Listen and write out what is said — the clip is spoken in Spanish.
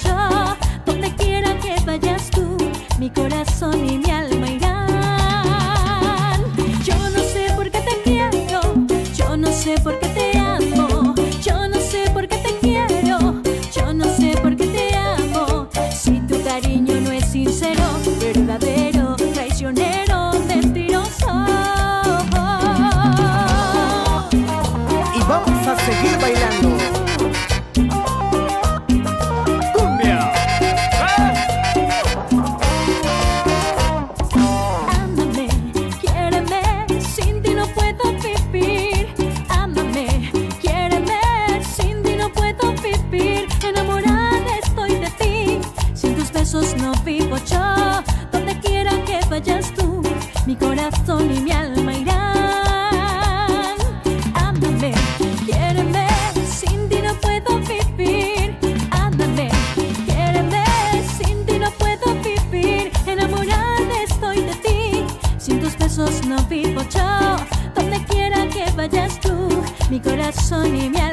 yo. Donde quiera que vayas tú, mi corazón y mi alma irán. Yo no sé por qué te quiero, yo no sé por qué te amo, yo no sé por qué te quiero, yo no sé por qué te amo. Si tu cariño no es sincero, verdadero, traicionero, mentiroso. Y vamos a seguir bailando. ¡Cumbia! Ámame, quiéreme, sin ti no puedo vivir. Ámame, quiéreme, sin ti no puedo vivir. Enamorada estoy de ti, sin tus besos no vivo yo. Donde quiera que vayas tú, mi corazón y mi alma irán. Ámame, quiéreme, sin ti no puedo vivir. Ámame, quiéreme, sin ti no puedo vivir. Enamorada estoy de ti, sin tus besos no vivo yo. Donde quiera que vayas tú, mi corazón y mi